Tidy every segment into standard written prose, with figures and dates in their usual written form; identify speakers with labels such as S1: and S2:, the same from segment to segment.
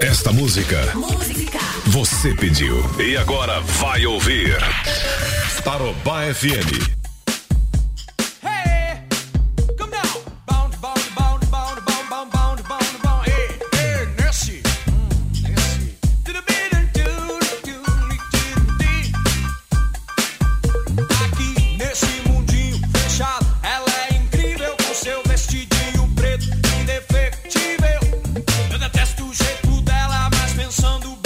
S1: Esta música você pediu e agora vai ouvir Tarobá FM.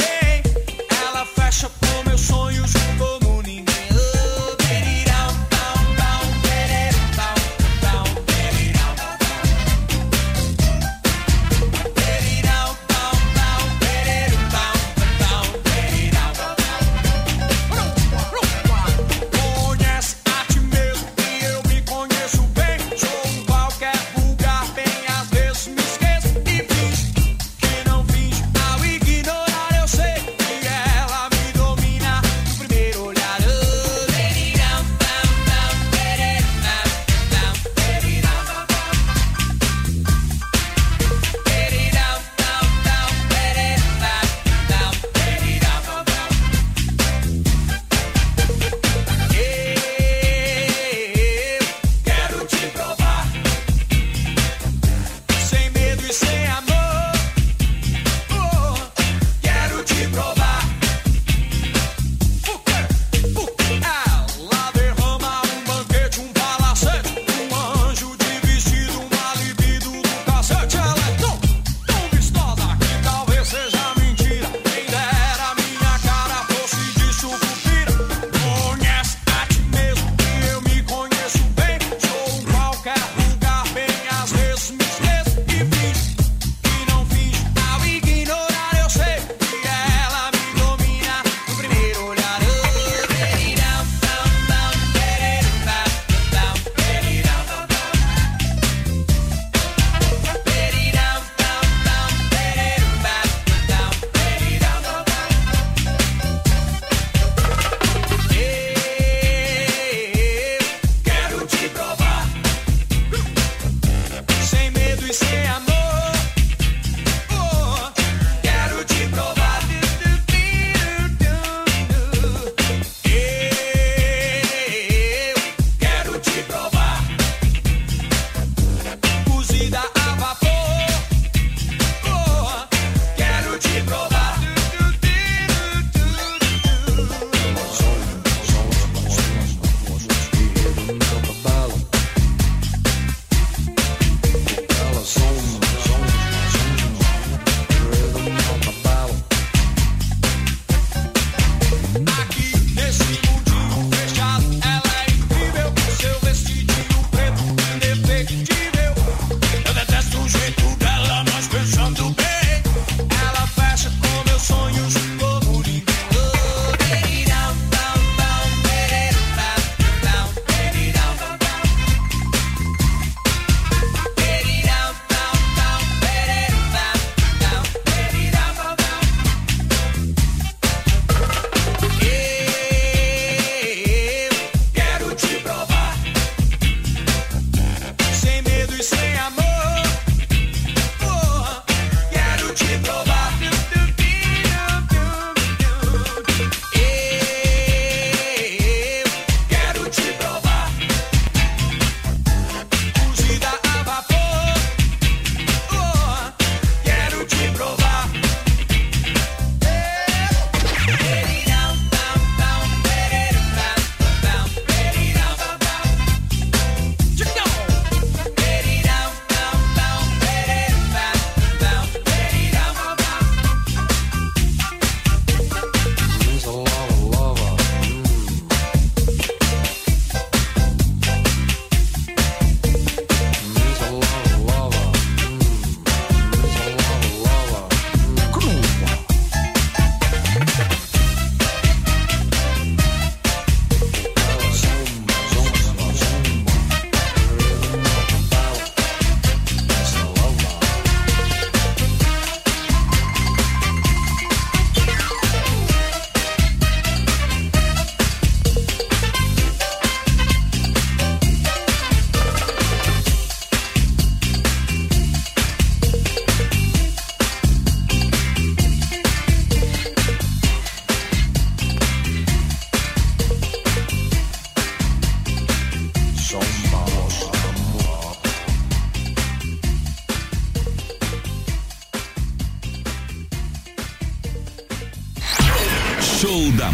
S2: Fecha com meus sonhos como ninguém.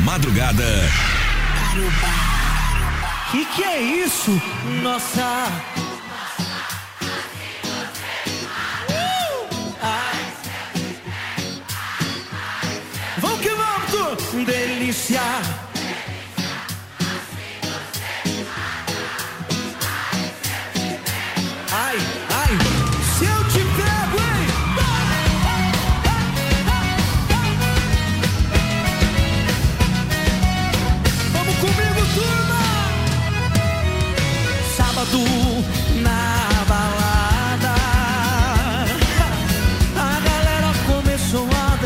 S1: madrugada.
S2: Que é isso? Nossa. Vamos que vamos, tu delícia. Ai, ai, se eu te pego, hein? Vamos comigo, turma. Sábado na balada, a galera começou a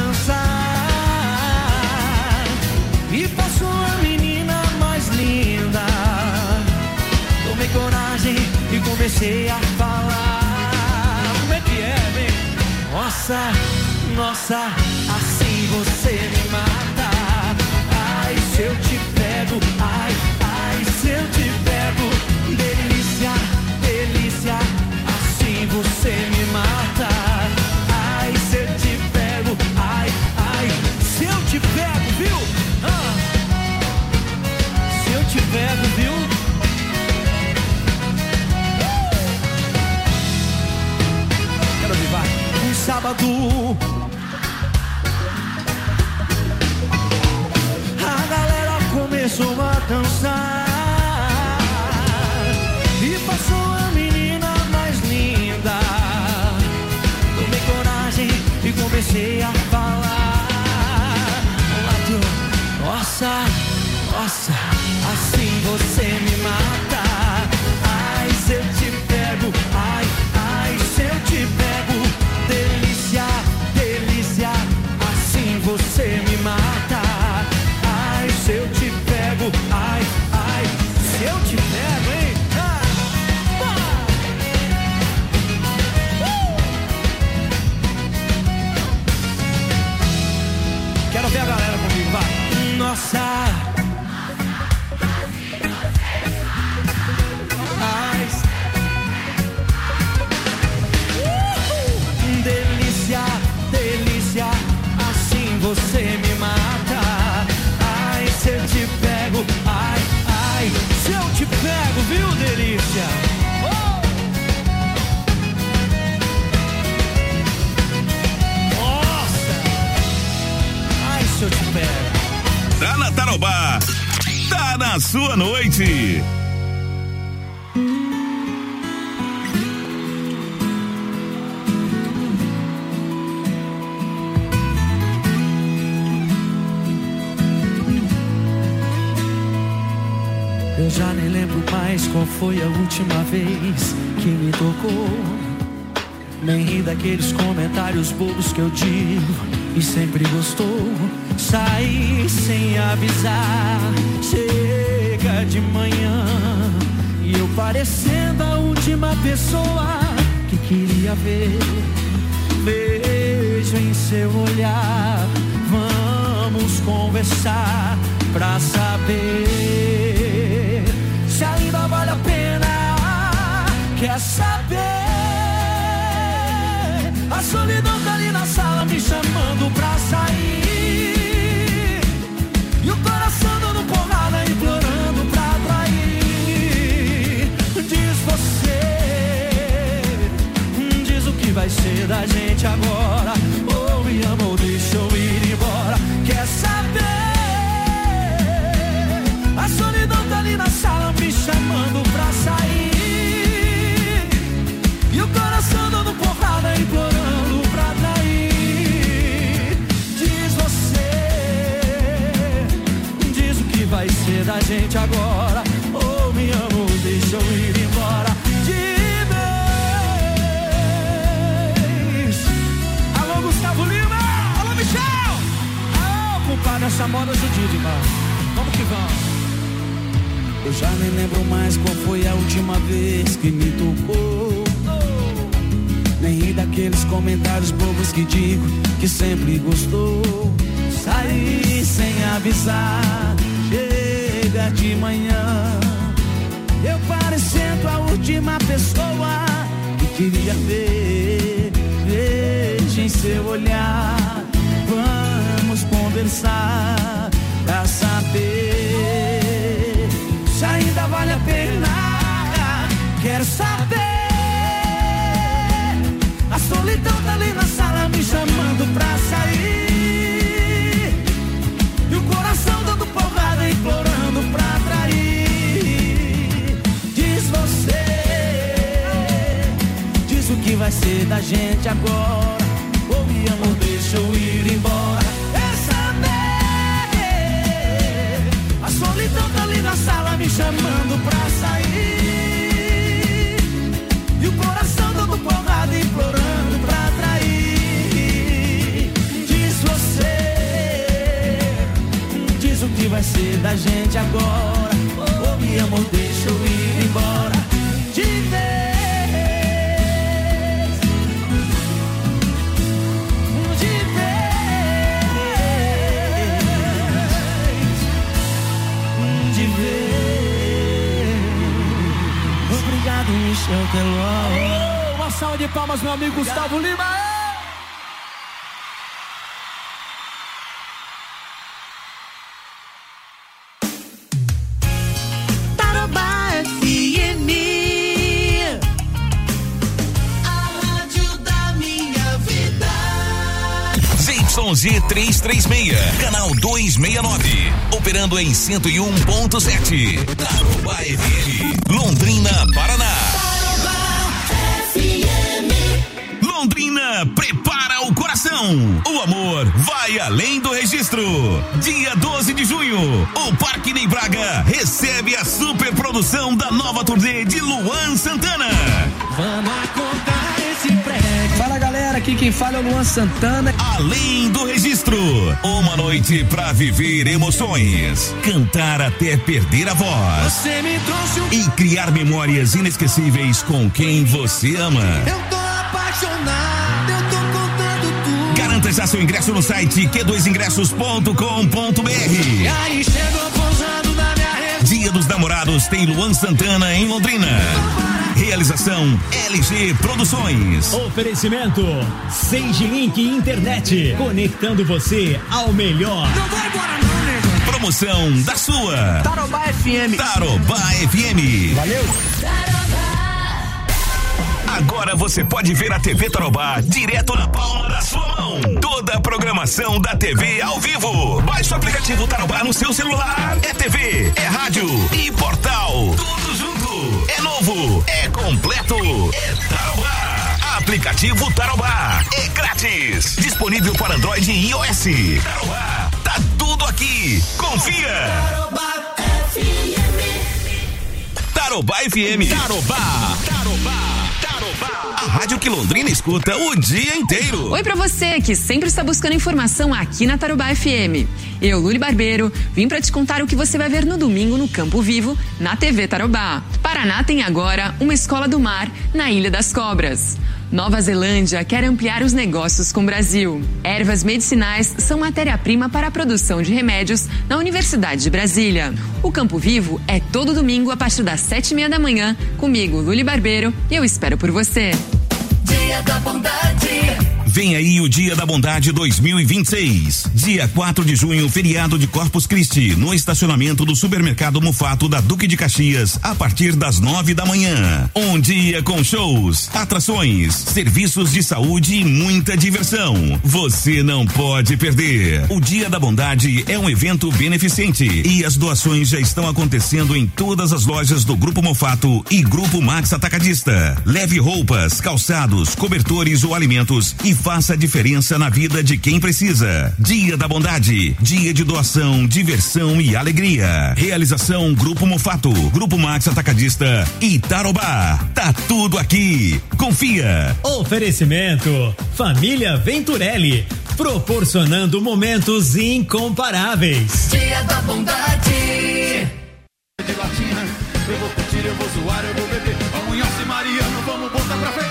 S2: dançar e passou a menina mais linda. Tomei coragem e comecei a falar. Como é que é, vem? Nossa, nossa, assim você me mata. Ai, se eu te pego, ai, ai, se eu te pego. Delícia, delícia, assim você me mata. Ai, se eu te pego, ai, ai, se eu te pego, viu? Se eu te pego, viu? Quero vivar um sábado. A galera começou a dançar e passou a menina mais linda. Tomei coragem e comecei a falar. Nossa, nossa, assim você me mata. Ai, se eu te pego, ai, ai, se eu te pego. Delícia, delícia, assim você me mata. Ai, se eu te pego, ai, ai, se eu te pego, hein? Quero ver a galera comigo, vai. Nossa. Ai. Delícia, delícia, assim você me mata. Ai, se eu te pego, ai, ai, se eu te pego, viu, delícia? Nossa! Ai, se eu te pego.
S1: Tá na Tarobá, tá na sua noite.
S2: Eu já nem lembro mais qual foi a última vez que me tocou. Nem ri daqueles comentários bobos que eu digo e sempre gostou. Saí sem avisar, chega de manhã e eu parecendo a última pessoa que queria ver. Vejo em seu olhar, vamos conversar pra saber se ainda vale a pena. Quer saber? A solidão tá ali na sala me chamando pra sair, e o coração dando porrada, implorando pra trair. Diz você, diz o que vai ser da gente agora. Ou me ama ou deixa eu ir embora. Quer saber? A solidão tá ali na sala me chamando pra sair, e o coração dando porrada, implorando pra trair. Diz você, diz o que vai ser da gente agora. Ou me ama ou deixa eu ir embora. Diz. Alô, Gustavo Lima. Alô, Michel. Alô, compadre, essa moda judia demais. Vamos que vamos. Eu já nem lembro mais qual foi a última vez que me tocou. Nem ri daqueles comentários bobos que digo que sempre gostou. Saí sem avisar, chega de manhã, eu parecendo a última pessoa que queria ver. Veja em seu olhar, vamos conversar pra saber a pena. Quero saber. A solidão tá ali na sala me chamando pra sair. E o coração dando porrada, implorando pra trair. Diz você, diz o que vai ser da gente agora. Ou me ama ou deixa eu ir embora. É saber. A solidão tá ali na sala me chamando pra sair. E o coração dando porrada, implorando pra trair. Diz você, diz o que vai ser da gente agora. Ou me ama ou deixa eu ir embora. De vez, de vez, de vez. Obrigado, Michel Teló. Uma salva de palmas, meu amigo Gustavo Lima. Tarobá FM, a rádio da minha vida.
S1: ZYZ 336, canal 269, operando em 101.7. Tarobá FM, Londrina, Paraná. Londrina prepara o coração. O amor vai além do registro. Dia 12 de junho, o Parque Ney Braga recebe a super produção da nova turnê de Luan Santana.
S2: Vamos acordar esse prédio.
S3: Fala galera, aqui quem fala é o Luan Santana.
S1: Além do registro, uma noite pra viver emoções, cantar até perder a voz.
S2: Você me trouxe
S1: e criar memórias inesquecíveis com quem você ama.
S2: Eu tô apaixonado, eu tô contando tudo.
S1: Garanta já seu ingresso no site q2ingressos.com.br.
S2: E aí chegou pousando na minha rede.
S1: Dia dos Namorados tem Luan Santana em Londrina. Realização LG Produções.
S4: Oferecimento Sage Link Internet, conectando você ao melhor.
S2: Não vai embora não, nego.
S1: Promoção da sua
S3: Tarobá FM.
S1: Tarobá FM.
S3: Valeu.
S1: Agora você pode ver a TV Tarobá direto na palma da sua mão. Toda a programação da TV ao vivo. Baixe o aplicativo Tarobá no seu celular. É TV, é rádio e portal. Tudo junto. É novo, é completo. É Tarobá. Aplicativo Tarobá. É grátis. Disponível para Android e iOS. Tarobá. Tá tudo aqui. Confia.
S2: Tarobá FM.
S1: Tarobá FM. Tarobá. A rádio que Londrina escuta o dia inteiro.
S5: Oi pra você que sempre está buscando informação aqui na Tarobá FM. Eu, Luli Barbeiro, vim pra te contar o que você vai ver no domingo no Campo Vivo, na TV Tarobá. Paraná tem agora uma escola do mar na Ilha das Cobras. Nova Zelândia quer ampliar os negócios com o Brasil. Ervas medicinais são matéria-prima para a produção de remédios na Universidade de Brasília. O Campo Vivo é todo domingo a partir das 7:30 da manhã, comigo, Luli Barbeiro, e eu espero por você.
S2: Dia da Bondade.
S1: Vem aí o Dia da Bondade 2026. Dia 4 de junho, feriado de Corpus Christi, no estacionamento do Supermercado Mufato da Duque de Caxias, a partir das 9 da manhã. Um dia com shows, atrações, serviços de saúde e muita diversão. Você não pode perder. O Dia da Bondade é um evento beneficente e as doações já estão acontecendo em todas as lojas do Grupo Mufato e Grupo Max Atacadista. Leve roupas, calçados, cobertores ou alimentos e faça a diferença na vida de quem precisa. Dia da Bondade, dia de doação, diversão e alegria. Realização Grupo Mufato, Grupo Max Atacadista e Tarobá. Tá tudo aqui. Confia.
S4: Oferecimento Família Venturelli, proporcionando momentos incomparáveis.
S2: Dia da Bondade. De latinha, eu vou curtir, eu vou zoar, eu vou beber. Vamos em Alce Mariano, vamos botar pra frente.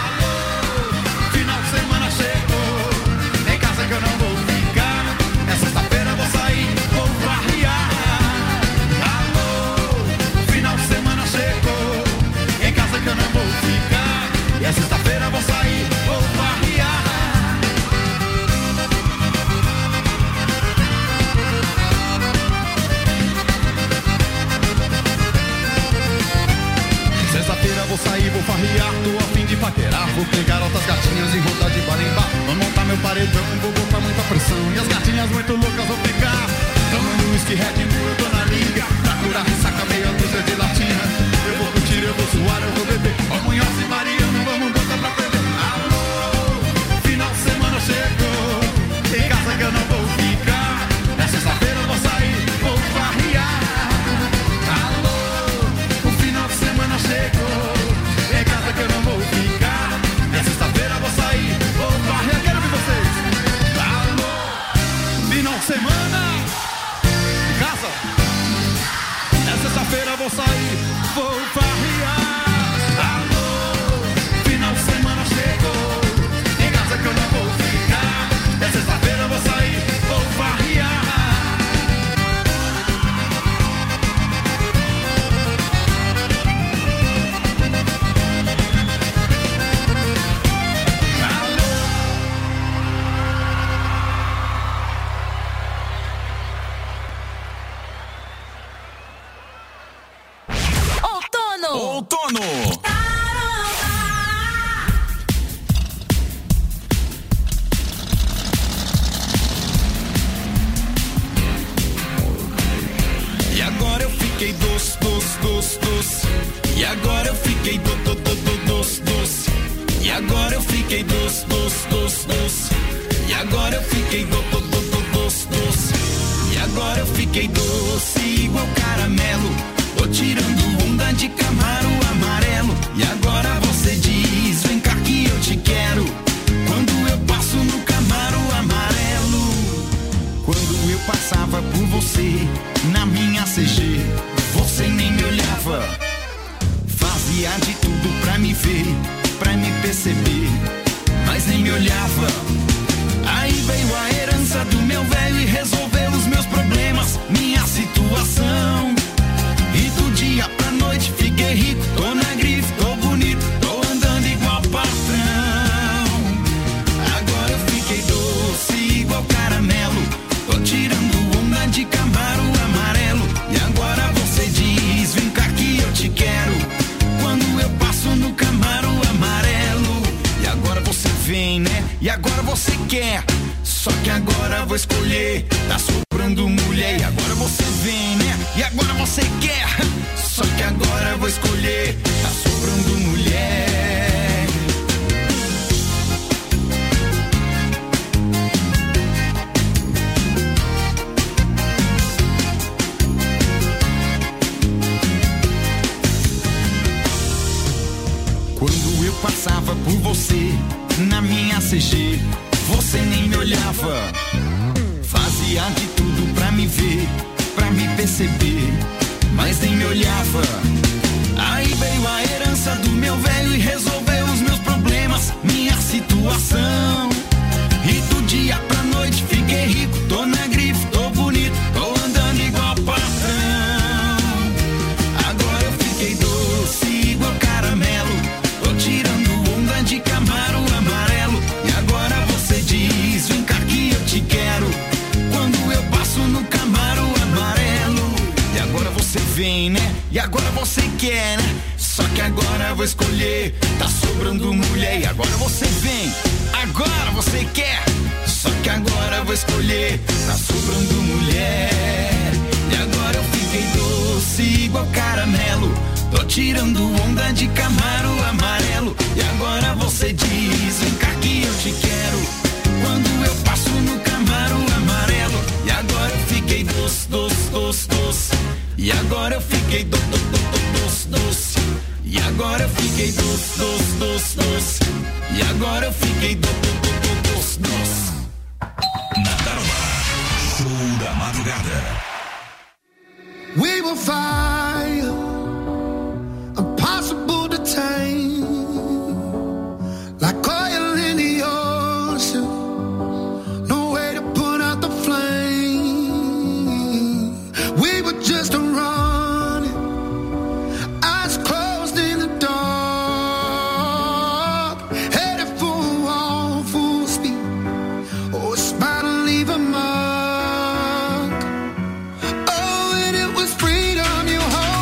S2: Que eu não vou ficar. É sexta-feira, vou sair, vou variar. Alô, final de semana chegou. Em casa que eu não vou ficar. E é sexta-feira, vou sair, vou variar.
S6: vou sair, vou farrear, tô a fim de paquerar. Vou pegar altas gatinhas e rodar de bar em bar. Vou montar meu paredão, vou botar muita pressão. E as gatinhas muito loucas vou pegar. Tomando whisky, Red Bull, eu tô na liga. Pra curar ressaca, meia dúzia de latinha. Eu vou curtir, eu vou suar, eu vou beber. Ó, Munhoz e Mariano, vamos botar pra perder. Alô, final de semana chegou. Em casa que eu não vou ficar. Na sexta-feira eu vou sair, vou farrear. Alô, o final de semana chegou. Em casa que eu não vou ficar. Na sexta-feira eu vou sair, vou farrear. Quero ver vocês. Alô, final de semana. Em casa. Na sexta-feira eu vou sair, vou farrear. Alô, final de semana chegou. Em casa que eu não vou ficar. Na sexta-feira eu vou sair, vou farrear.
S1: Outono.
S7: E agora eu fiquei doce. E agora eu fiquei doce. E agora eu fiquei doce. E agora eu fiquei doce. E agora eu fiquei doce igual caramelo. Tô tirando onda de Camaro amarelo. E agora você diz, vem cá que eu te quero. Quando eu passo no Camaro amarelo. Quando eu passava por você, na minha CG, você nem me olhava. Fazia de tudo pra me ver, pra me perceber, mas nem me olhava. Aí veio a herança do meu velho e resolveu os meus problemas, minha situação. E do dia pra noite fiquei rico, tô na grife, tô bonito, tô andando igual patrão. Agora eu fiquei doce igual caramelo, tô tirando onda de Camaro amarelo. E agora você diz, vem cá que eu te quero. Quando eu passo no Camaro amarelo. E agora você vem, né? E agora você quer. Só que agora vou escolher, tá sobrando mulher. E agora você vem, né? E agora você quer. Só que agora vou escolher, tá sobrando mulher. Quando eu passava por você, na minha CG, você nem me olhava. Fazia de tudo pra me ver, pra me perceber, mas nem me olhava. Aí veio a herança do meu velho e resolveu os meus problemas, minha situação. E do dia pra noite fiquei rico, tô na grife, tô bonito, tô andando igual patrão. Agora eu fiquei doce igual caramelo, tô tirando onda de Camaro amarelo. E agora você diz, vem cá que eu te quero. Quando eu passo no Camaro amarelo. E agora você vem, né? E agora você quer, né? Só que agora eu vou escolher, tá sobrando mulher. E agora você vem, agora você quer. Só que agora eu vou escolher, tá sobrando mulher. E agora eu fiquei doce igual caramelo, tô tirando onda de Camaro amarelo. E agora você diz, vem cá que eu te quero. Quando eu passo no Camaro amarelo. E agora eu fiquei doce. E agora eu fiquei doce. E agora eu fiquei doce. E agora eu fiquei doce.
S1: Na Tarobá, show da madrugada.
S8: We will fire, impossible to tame, like oil in the ocean, no way to put out the flame. We were just running, eyes closed in the dark, headed for a wall, full speed. Oh, a smile to leave a mark. Oh, and it was freedom you hold.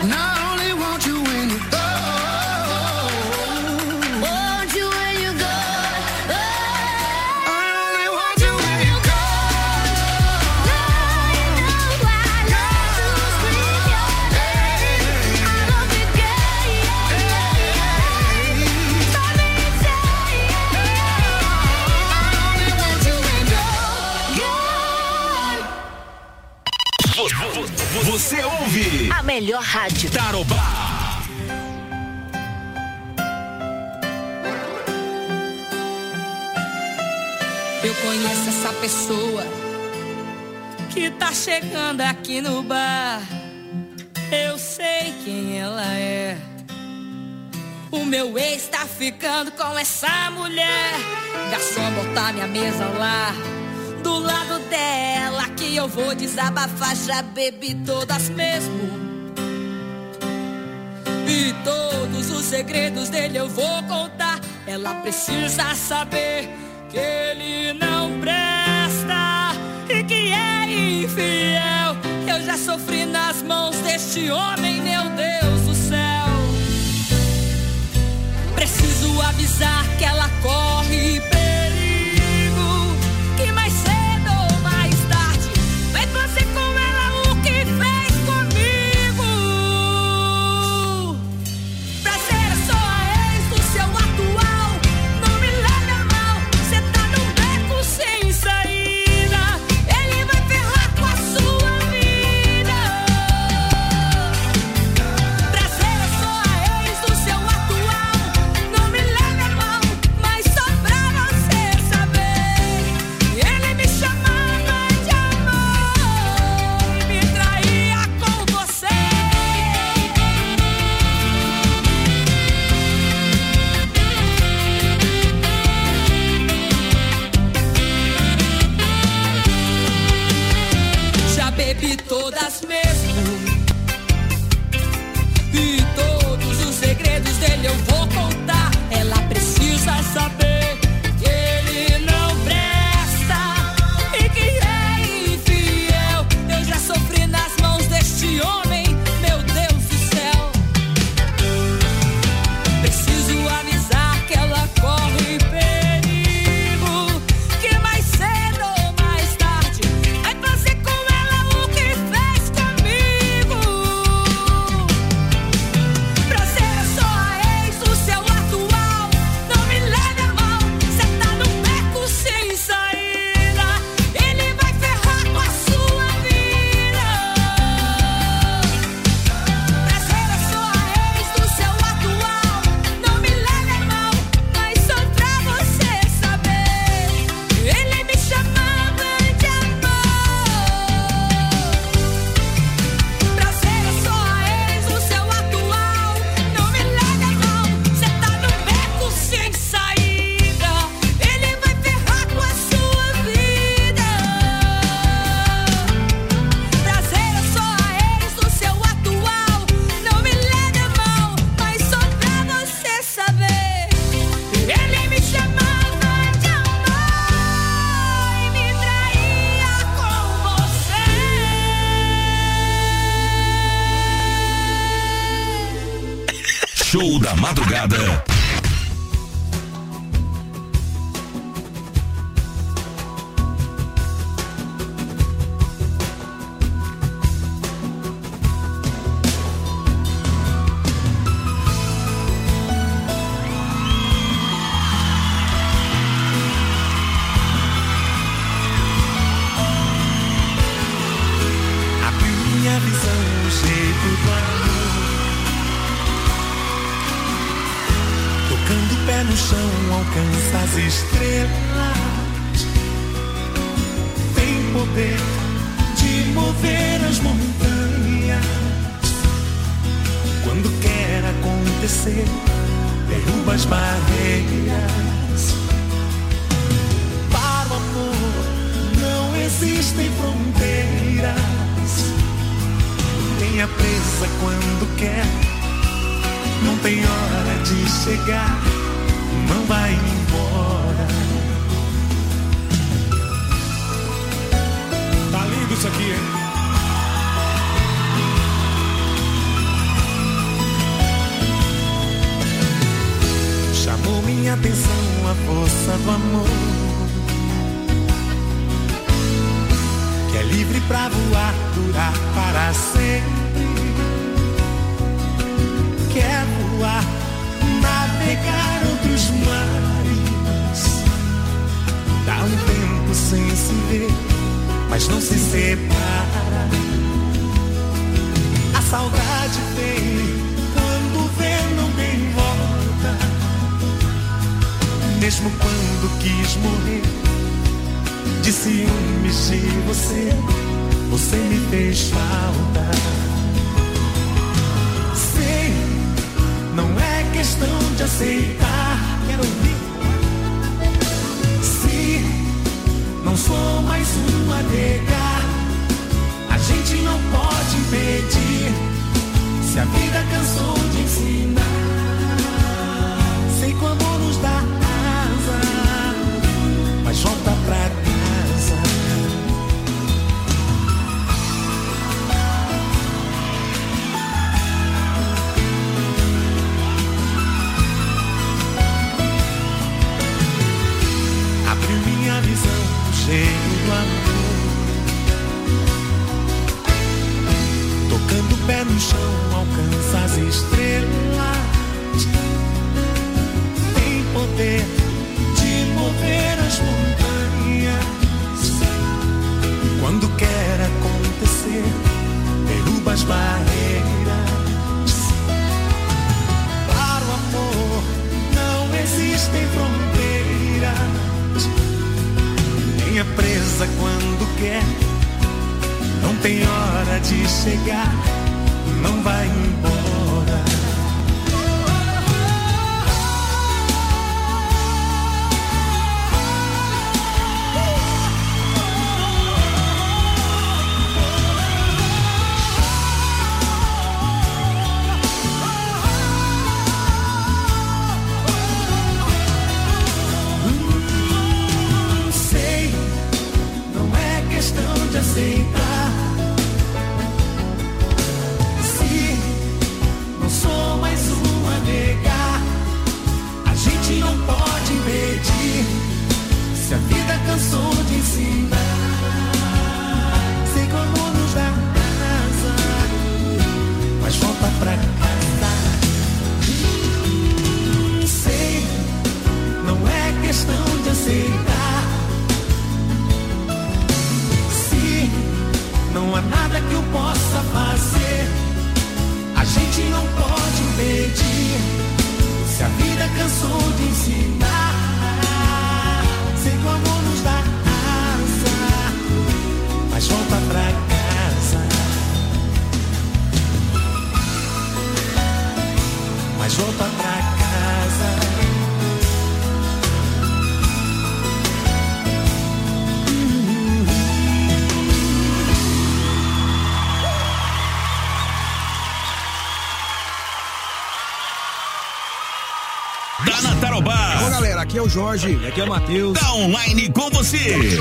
S8: And I only want you when you go. Want you when you go. I only want you when you go. Now you know I love to scream your name. I love you, girl, yeah, yeah, yeah. Let me say, I only want you when you go.
S1: Você ouve
S9: a melhor rádio.
S1: Tarobá.
S10: Eu conheço essa pessoa que tá chegando aqui no bar. Eu sei quem ela é. O meu ex tá ficando com essa mulher. Garçom, botar minha mesa lá do lado dela, que eu vou desabafar. Já bebi todas mesmo, e todos os segredos dele eu vou contar. Ela precisa saber que ele não presta e que é infiel. Eu já sofri nas mãos deste homem, meu Deus do céu. Preciso avisar que ela corre perigo, que mais cedo ou mais tarde vai fazer com ela o que fez comigo. Prazer, eu sou a ex do seu atual. Não me leve a mal, cê tá num beco sem saída. Ele vai ferrar com a sua vida. Prazer, eu sou a ex do seu atual. Não me leve a mal, mas só pra você saber. Ele me chamava de amor e me traía com você. Já bebi todas mesmo, e todos os segredos dele eu vou contar. Ela precisa saber que ele não presta e que é infiel. Eu já sofri nas mãos deste homem, meu Deus do céu. Preciso avisar que ela corre perigo, que mais cedo ou mais tarde vai fazer com ela o que fez comigo. Prazer, eu sou a ex do seu atual. Não me leve a mal, cê tá num beco sem saída. Ele vai ferrar com a sua vida. Prazer, eu sou a ex do seu atual. Não me leve a mal, mas só pra você saber. Ele me chamava de amor. Prazer, eu sou a ex do seu atual. Não me leve a mal, cê tá num beco sem saída. Ele vai ferrar com a sua vida. Prazer, eu sou a ex do seu atual. Não me leve a mal, mas só pra você saber. Ele me chamava de amor e me traía com você.
S1: Show da madrugada.
S2: Abriu minha visão, o jeito do amor. Tocando o pé no chão, alcança as estrelas. Tem poder de mover as montanhas. Quando quer acontecer, derruba as barreiras. Para o amor não existem fronteiras. Tenha presa quando quer, não tem hora de chegar, não vai embora. Tá lindo isso aqui, hein?
S9: atenção a força do amor, que é livre pra voar, durar para sempre. Quer voar, navegar outros mares, dá um tempo sem se ver, mas não se separa. A saudade vem quando vê, não tem volta. Mesmo quando quis morrer de ciúmes de você, você me fez falta. Sei, não é questão de aceitar, quero ouvir. Se não sou mais um a negar, a gente não pode impedir. Se a vida cansou de ensinar, sei quando nos dá asa, mas volta pra casa. Abriu minha visão, cheio do amor, tocando o pé no chão, alcança as estrelas. Tem poder de mover as montanhas. Quando quer acontecer, derruba as barreiras. Para o amor não existem fronteiras. Nem é presa quando quer, não tem hora de chegar, não vai embora. Sei, não é questão de aceitar. Se não sou mais um a negar, a gente não pode impedir. Se a vida cansou de ensinar, sei como nos dá asa, mas volta pra casa. Sei, não é questão de aceitar. Se não há nada que eu possa fazer, a gente não pode impedir. Se a vida cansou de ensinar, sei como nos dá asa, mas volta pra casa. Mas volta pra casa.
S1: Tá na Tarobá.
S11: Ô galera, aqui é o Jorge, aqui é o Matheus.
S1: Tá online com você.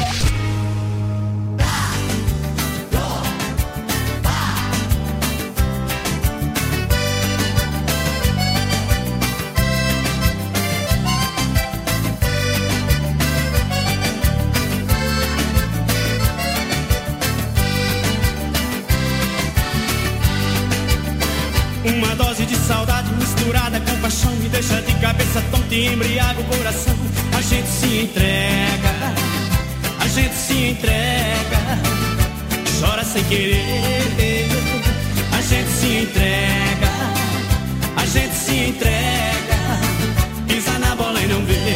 S2: Uma dose de saudade misturada com paixão me deixa de cabeça tonta e embriaga o coração. A gente se entrega, a gente se entrega, chora sem querer. A gente se entrega, a gente se entrega, pisa na bola e não vê.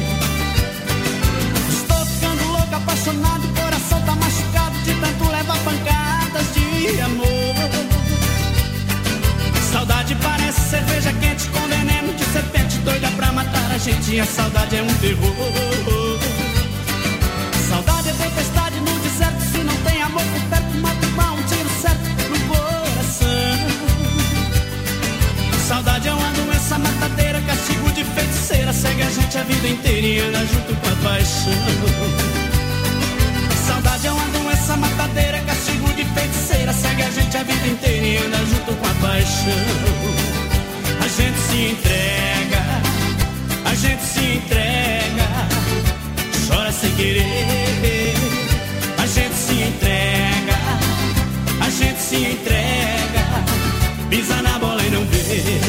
S2: Estou ficando louco, apaixonado, coração tá machucado de tanto levar pancadas de amor. Saudade parece cerveja quente com veneno de serpente doida pra matar a gente. E a saudade é um terror. Saudade é tempestade no deserto. Se não tem amor por perto, mata um tiro certo no coração. Saudade é uma doença matadeira, castigo de feiticeira, segue a gente a vida inteira e anda junto com a paixão. Saudade é uma doença matadeira, castigo de feiticeira, segue a gente a vida inteira e anda junto com a paixão. A gente se entrega, a gente se
S9: sem querer. A gente se entrega, a gente se entrega, pisa na bola e não vê.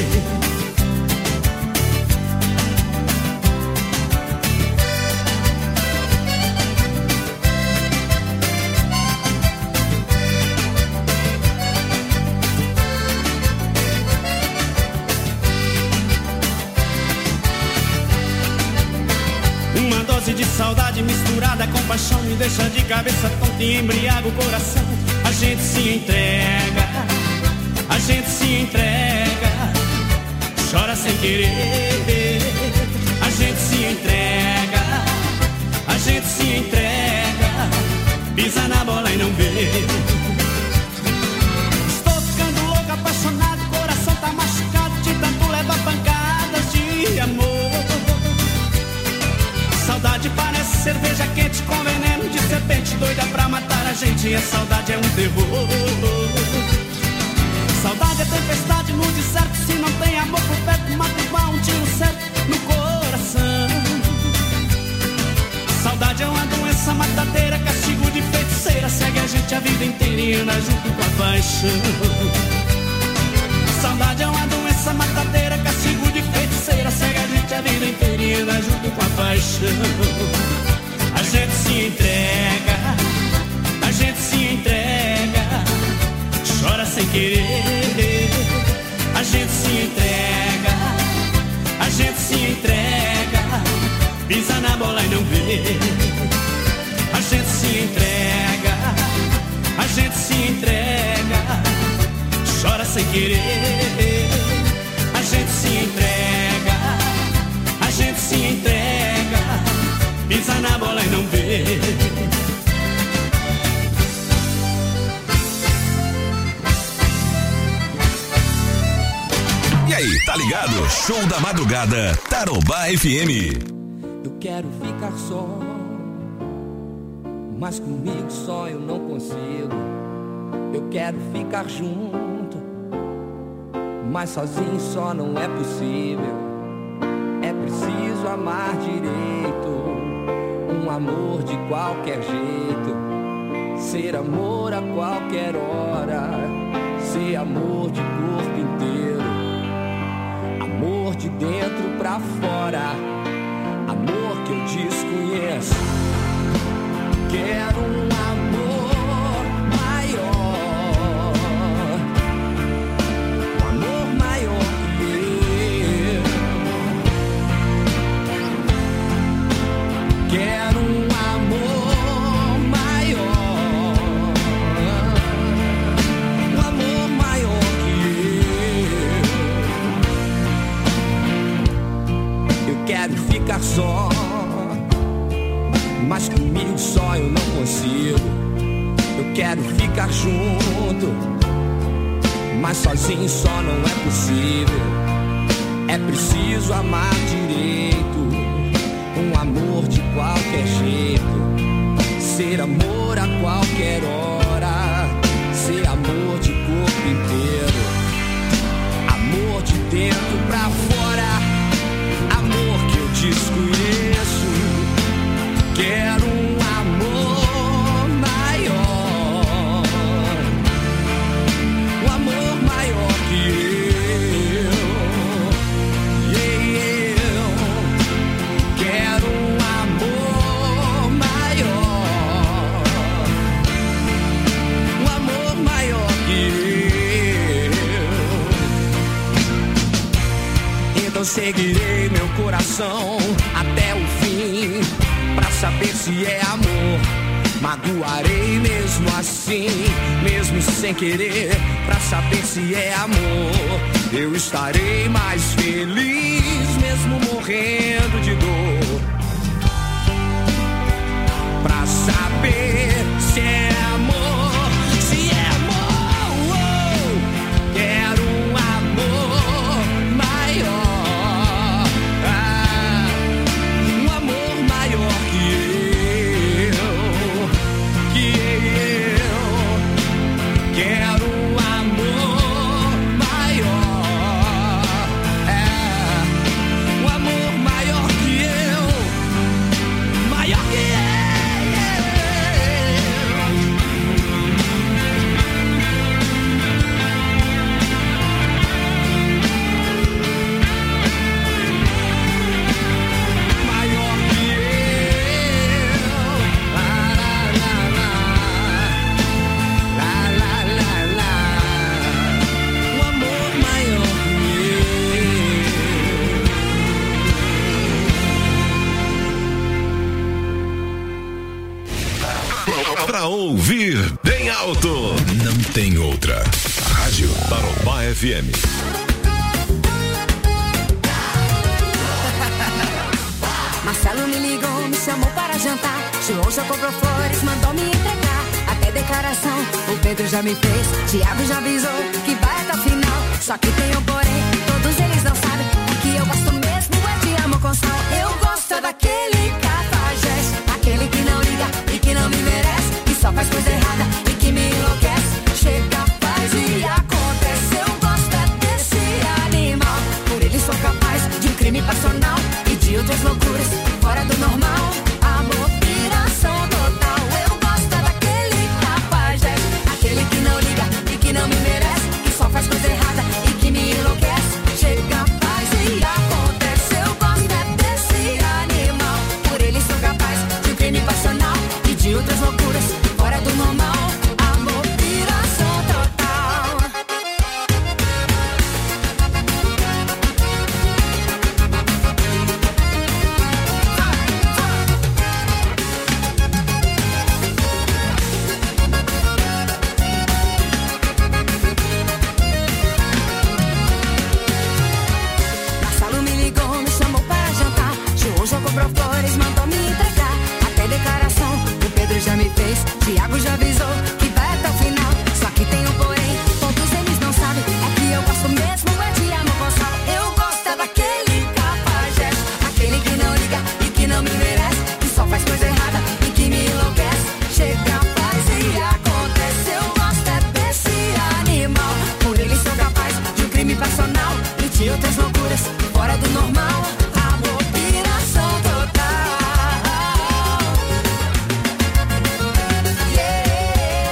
S9: Uma dose de saudade misturada com paixão me deixa de cabeça tonta e embriaga o coração. A gente se entrega, a gente se entrega, chora sem querer. A gente se entrega, a gente se entrega, pisa na bola e não vê. Estou ficando louco, apaixonado, coração tá machucado de tanto levar pancadas de amor. Saudade parece cerveja quente com veneno de serpente, doida pra matar a gente, e a saudade é um terror. Saudade é tempestade no deserto, se não tem amor por perto, mata igual um tiro certo no coração. Saudade é uma doença matadeira, castigo de feiticeira, segue a gente a vida inteira e anda junto com a paixão. Saudade é uma doença matadeira, castigo de feiticeira, segue a gente a vida inteira e anda junto com a paixão. A gente se entrega, a gente se entrega, chora sem querer. A gente se entrega, a gente se entrega, pisa na bola e não vê. A gente se entrega, a gente se entrega, chora sem querer. A gente se entrega, a gente se entrega, pisa na bola e não vê.
S1: E aí, tá ligado? Show da madrugada, Tarobá FM.
S12: Eu quero ficar só, mas comigo só eu não consigo. Eu quero ficar junto, mas sozinho só não é possível. É preciso amar direito, um amor de qualquer jeito, ser amor a qualquer hora, ser amor de corpo inteiro, amor de dentro pra fora, amor que eu desconheço. Quero um amor maior, um amor maior que eu. Quero um amor maior, um amor maior que eu. Eu quero ficar só, mas comigo só eu não consigo. Eu quero ficar junto, mas sozinho só não é possível. É preciso amar direito, um amor de qualquer jeito, ser amor a qualquer hora, ser amor de corpo inteiro, amor de dentro pra fora, amor que eu desconheço. Quero um amor maior, um amor maior que eu. Quero um amor maior, um amor maior que eu. Então seguirei meu coração até o fim, pra saber se é amor. Magoarei mesmo assim, mesmo sem querer, pra saber se é amor. Eu estarei mais feliz, mesmo morrendo de dor, pra saber se é amor, se é amor. Oh, quero um amor maior, um amor maior que eu, quero um amor maior, um amor maior que eu, maior que eu.
S13: ouvir bem alto. Não tem outra. Rádio Tarobá FM.
S14: Marcelo me ligou, me chamou para jantar. João já comprou flores, mandou me entregar. Até declaração, o Pedro já me fez. Tiago já avisou que vai até o final. Só que tem um porém, todos eles não sabem. Que eu gosto mesmo é de amor com sal. Eu gosto daquele cafajeste, aquele que não liga e que não me merece, que só faz coisa errada e que me enlouquece. Chega, faz e acontece. Eu gosto desse animal. Por ele sou capaz de um crime passional e de outras loucuras fora do normal. Amor, piração total. Eu gosto daquele cafajeste, aquele que não liga e que não me merece, que só faz coisa errada e que me enlouquece. Chega, faz e acontece. Eu gosto desse animal. Por ele sou capaz de um crime passional e de outras loucuras fora do normal. Amor, piração total. Marcelo me ligou, me chamou para jantar. João já comprou flores, mandou me entregar. Até declaração, o Pedro já me fez. Tiago já avisou que vai até o final. Só que tem um porém, todos eles não sabem. É que eu gosto mesmo é de amor com sal. Eu gosto daquele cafajeste, aquele que não liga e que não me merece, que só faz coisa errada e que me enlouquece. Chega, faz e acontece. Eu gosto desse animal. Por ele sou capaz de um crime passional e de outras loucuras fora do normal. Amor, piração total. Yeah.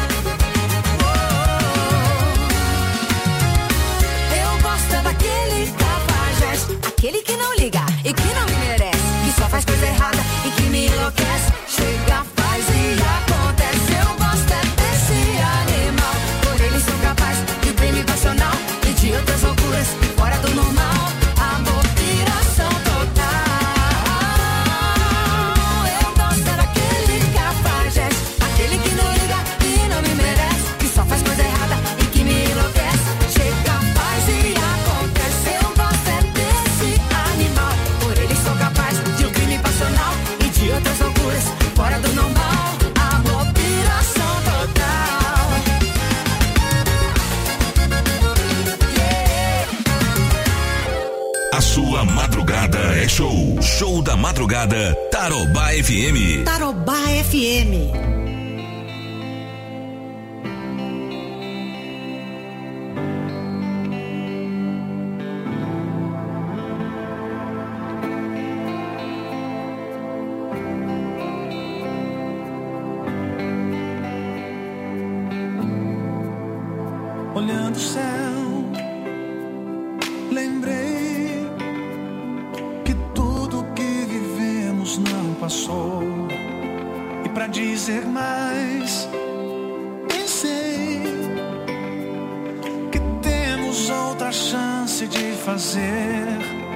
S14: Eu gosto daquele cafajeste, aquele que não liga e que não me merece, que só faz coisa errada e que me enlouquece. Chega, faz e acontece. Eu gosto desse animal. Por ele sou capaz de um crime passional e de outras loucuras fora do normal. Amor, piração total. Eu gosto daquele cafajeste, aquele que não liga e não me merece, que só faz coisa errada e que me enlouquece. Chega, faz e acontece. Eu gosto desse animal. Por ele sou capaz de um crime passional e de outras loucuras fora do normal. Amor, piração total.
S1: A sua madrugada é show. Show da madrugada, Tarobá FM.
S15: Tarobá FM.
S9: Olhando o céu, lembrei que tudo que vivemos não passou. E pra dizer mais, pensei que temos outra chance de fazer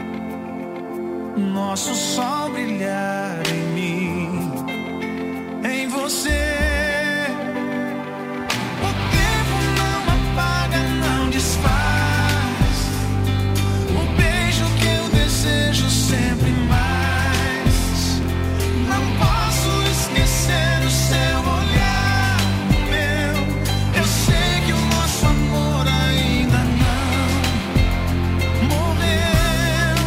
S9: nosso sol brilhar em mim, em você. Desfaz o beijo que eu desejo sempre mais. Não posso esquecer o seu olhar, meu. Eu sei que o nosso amor ainda não morreu.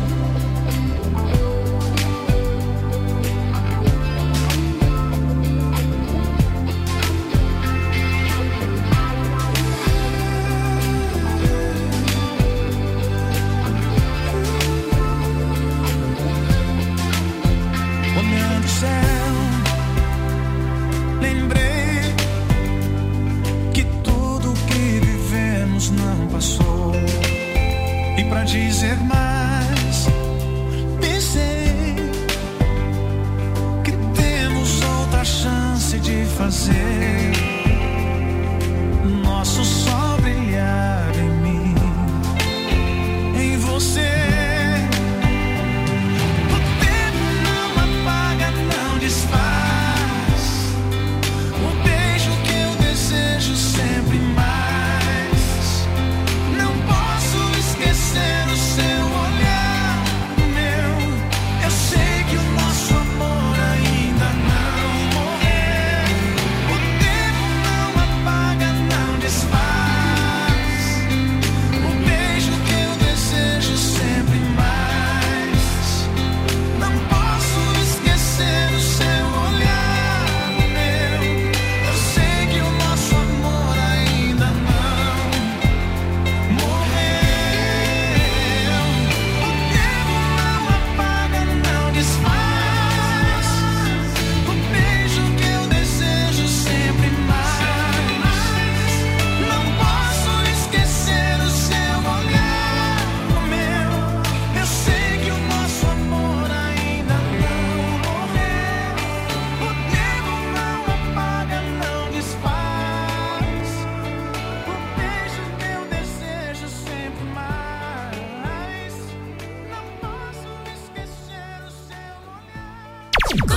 S9: Dizer mais, pensei que temos outra chance de fazer nosso sol brilhar em mim, em você. O tempo não apaga, não desfaz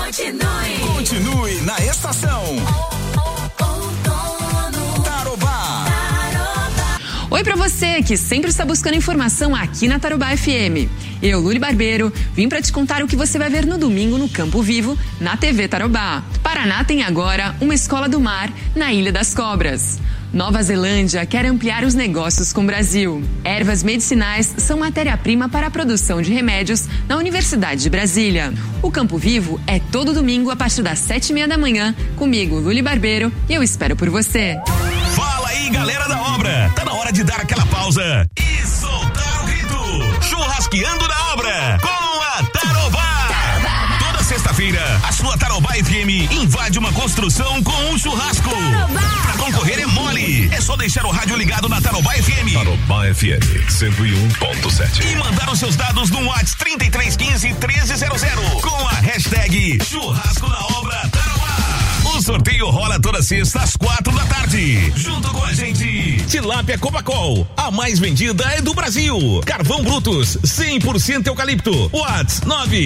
S13: Continue na estação. Tarobá.
S5: Oi pra você que sempre está buscando informação aqui na Tarobá FM. Eu, Luli Barbeiro, vim pra te contar o que você vai ver no domingo no Campo Vivo, na TV Tarobá. Paraná tem agora uma escola do mar na Ilha das Cobras. Nova Zelândia quer ampliar os negócios com o Brasil. Ervas medicinais são matéria-prima para a produção de remédios na Universidade de Brasília. O Campo Vivo é todo domingo a partir das 7:30 da manhã, comigo, Luli Barbeiro, e eu espero por você.
S1: Fala aí, galera da obra! Tá na hora de dar aquela pausa e soltar o grito! Churrasqueando na obra com a Tarobá! Toda sexta-feira, a sua Tarobá FM invade uma construção com um churrasco. Pra concorrer é mole. É só deixar o rádio ligado na Tarobá FM.
S13: Tarobá FM 101.7.
S1: E mandar os seus dados no WhatsApp 3315-1300 com a hashtag Churrasco na Obra Tarobá. O sorteio rola toda sexta às 4:00. Junto com a gente, Tilápia Copacol, a mais vendida é do Brasil. Carvão Brutus, 100% eucalipto. WhatsApp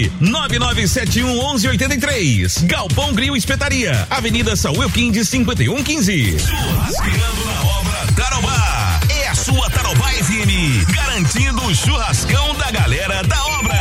S1: 999711183. Galpão Grill Espetaria, Avenida Saúl Elquinde 5115. Churrasqueando na Obra Tarobá. É a sua Tarobá FM, garantindo o churrascão da galera da obra.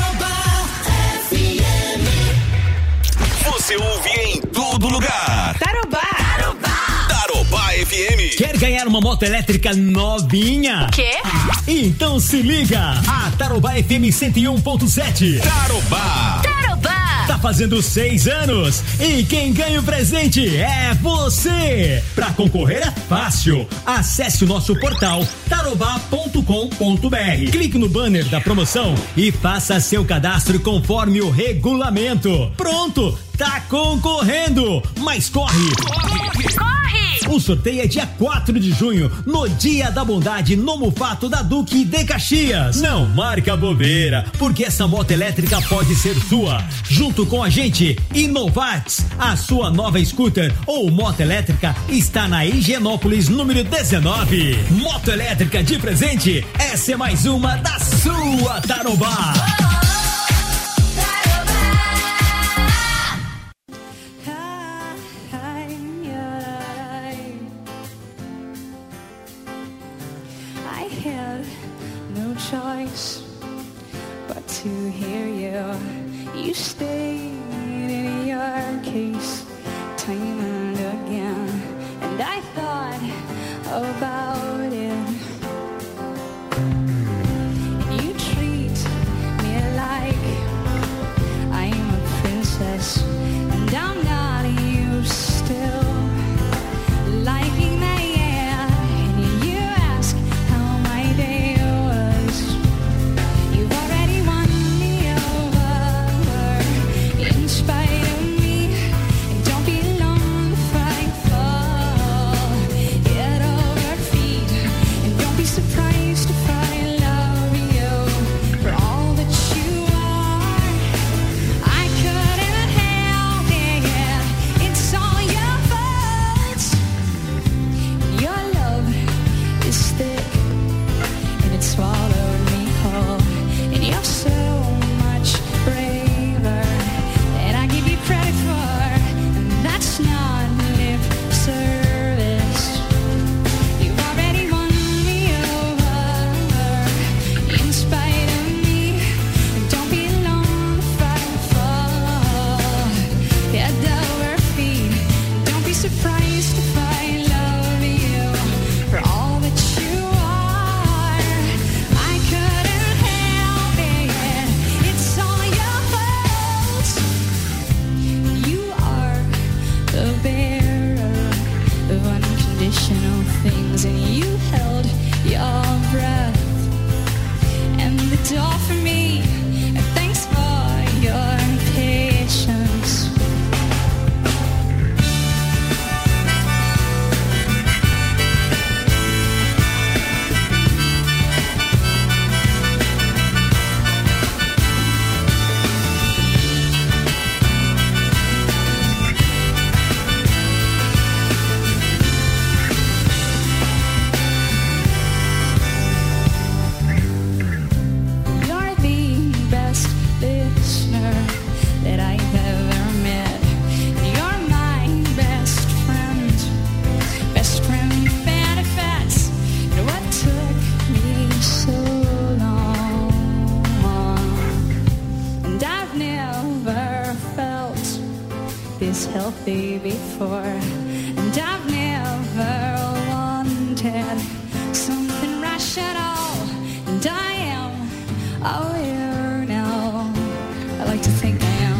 S1: Você ouve em todo lugar.
S15: Tarobá.
S1: Tarobá FM.
S4: Quer ganhar uma moto elétrica novinha?
S5: Quê?
S4: Então se liga. A Tarobá FM 101.7.
S1: Tarobá.
S4: Tá fazendo 6 anos e quem ganha o presente é você. Pra concorrer é fácil. Acesse o nosso portal tarobá.com.br. Clique no banner da promoção e faça seu cadastro conforme o regulamento. Pronto, tá concorrendo. Mas corre! O sorteio é dia 4 de junho, no Dia da Bondade, no Mufato da Duque de Caxias. Não marca bobeira, porque essa moto elétrica pode ser sua. Junto com a gente, Inovax, a sua nova scooter ou moto elétrica está na Higienópolis, número 19. Moto elétrica de presente, essa é mais uma da sua Tarobá.
S16: Choice but to hear you. You stayed in your case time and again, and I thought about it. And you treat me like I'm a princess, and I'm not used to liking that.
S17: Surprised to find love.
S16: so long, and I've never felt this healthy before, and I've never wanted something rational, and I am aware now. I like to think I am.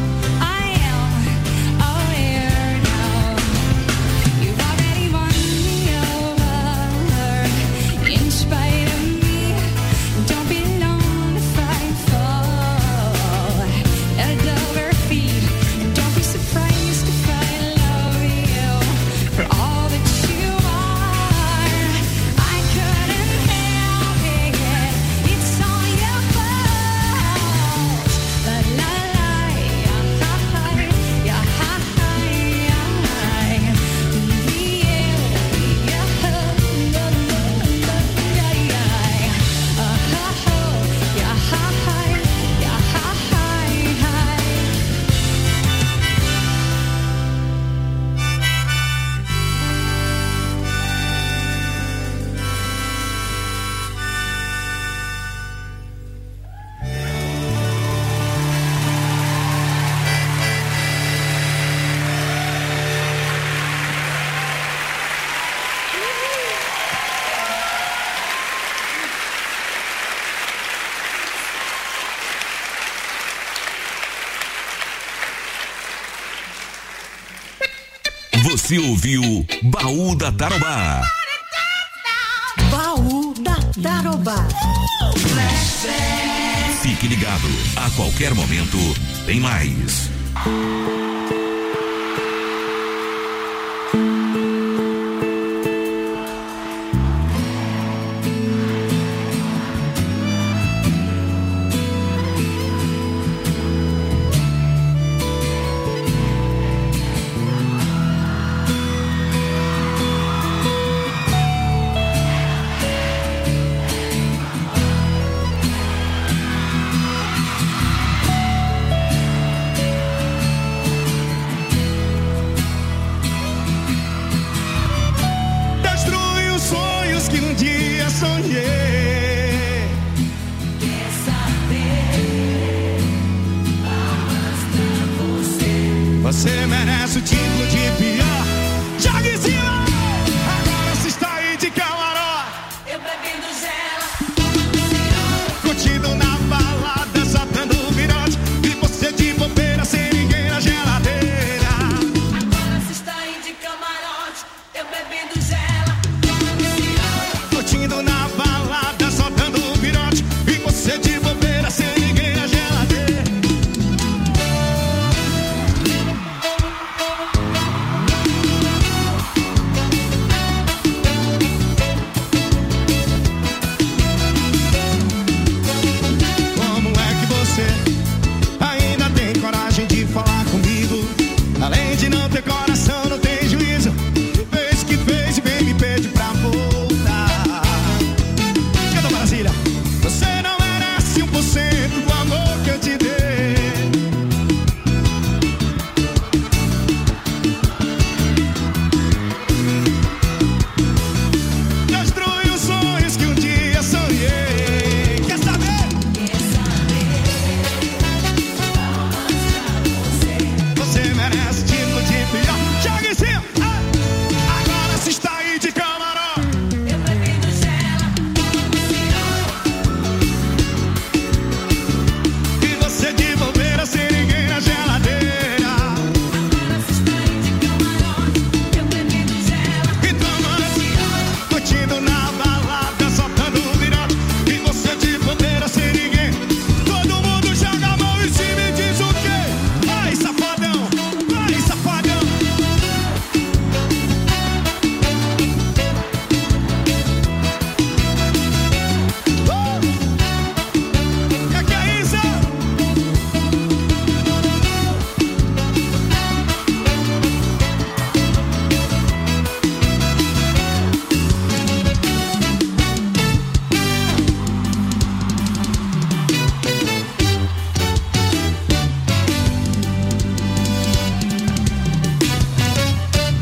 S1: Você ouviu Baú da Tarobá.
S15: Baú da Tarobá.
S1: Fique ligado, a qualquer momento tem mais.
S9: Você merece o título de pior. Joga em cima. Agora se está aí de camarão. Eu bebendo gela. Curtindo na balada, soltando o virote. E você de bobeira, sem ninguém na geladeira. Agora se está aí de camarote. Eu bebendo gela. Curtindo na balada, soltando o virote. E você de bobeira, sem ninguém na geladeira. Além de não ter coração, não tem juízo. Fez o que fez e vem me pedir pra voltar. Canta Brasília. Você não merece 1% do amor que eu te dei. Destrui os sonhos que um dia sonhei. Quer saber? Quer saber? Você merece título de pior. Joga em cima. Agora se está aí de camarão. Eu bebendo gela. E você de bobeira, sem ninguém na geladeira. Agora se está aí de camarão. Eu bebendo gela. Então nós curtindo na balada, soltando o virote. E você de bobeira, sem ninguém. Todo mundo joga a mão em cima e diz o quê? Vai, safadão. Vai, safadão. Que é isso?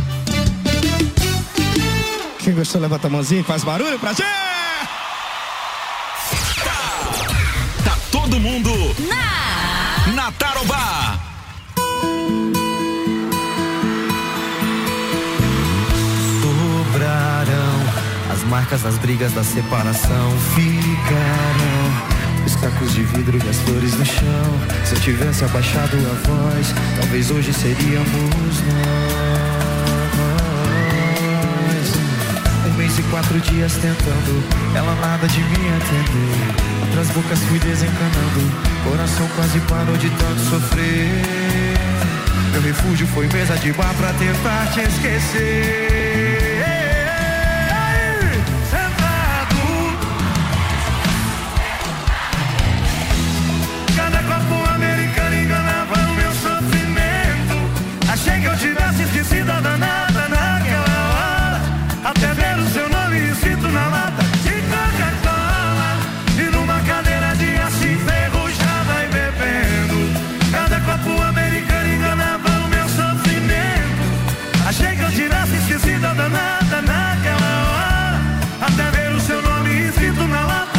S9: Quem gostou, levanta a mãozinha e faz barulho pra gente.
S17: marcas das brigas da separação. Ficaram os cacos de vidro e as flores no chão. Se eu tivesse abaixado a voz, talvez hoje seríamos nós. 1 mês e 4 dias tentando, ela nada de me atender. Outras bocas fui desencanando, coração quase parou de tanto sofrer. Meu refúgio foi mesa de bar pra tentar te esquecer.
S9: Achei que eu tivesse esquecido a danada naquela hora, até ver o seu nome escrito na lata de Coca-Cola. E numa cadeira de aço enferrujada e bebendo, cada copo americano enganava o meu sofrimento. Achei que eu tivesse esquecido a danada naquela hora, até ver o seu nome escrito na lata.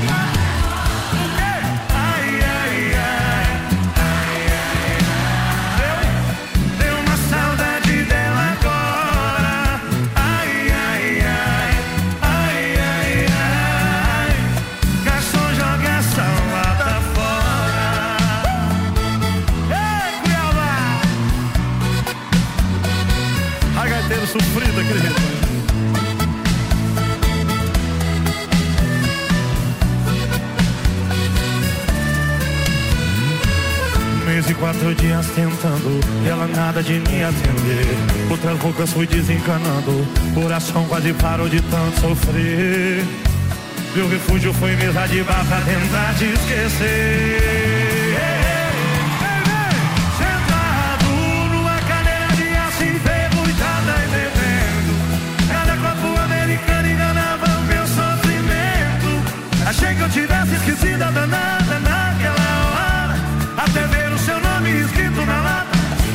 S9: Sofrido aquele refrão. 1 mês e 4 dias tentando, e ela nada de me atender. Outras bocas fui desencanando, coração quase parou de tanto sofrer. Meu refúgio foi mesa de bar pra tentar te esquecer. Achei que eu tivesse esquecido a danada naquela hora, até ver o seu nome escrito na lata.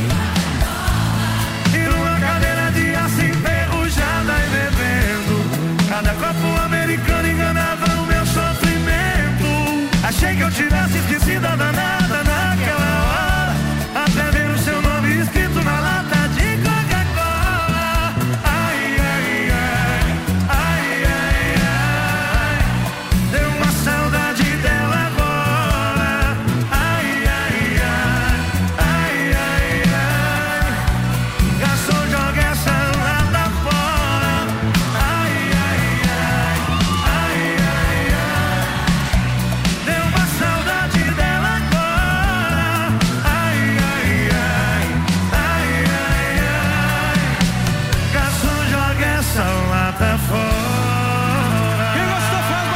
S9: E numa cadeira de aço enferrujada e bebendo, cada copo americano enganava o meu sofrimento. Achei que eu tivesse esquecido a danada naquela hora, até ver o seu nome escrito na lata de Coca-Cola. Ai, ai, ai, ai, ai, ai. Deu uma saudade dela agora. Ai, ai, ai, ai, ai, ai. Garçom, joga essa lata fora. Ai, ai, ai, ai, ai, ai. Deu uma saudade dela agora. Ai, ai, ai, ai, ai, ai. Garçom, joga essa lata fora. Quem gostou faz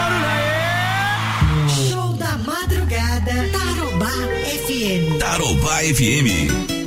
S9: barulho aí.
S15: Show da madrugada, Tarobá FM.
S1: Tarobá FM.